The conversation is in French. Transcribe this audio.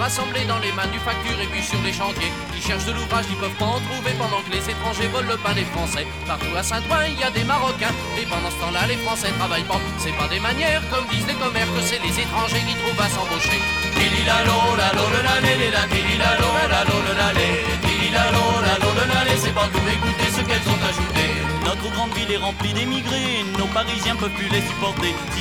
rassemblés dans les manufactures et puis sur les chantiers. Ils cherchent de l'ouvrage, ils peuvent pas en trouver pendant que les étrangers volent le pain des Français. Partout à Saint-Ouen, il y a des Marocains, et pendant ce temps-là, les Français travaillent pas. C'est pas des manières, comme disent les commères, que c'est les étrangers qui trouvent à s'embaucher. C'est pas tout, écoutez ce qu'elles ont ajouté. Notre grande ville est remplie d'émigrés, nos Parisiens peuvent plus les supporter.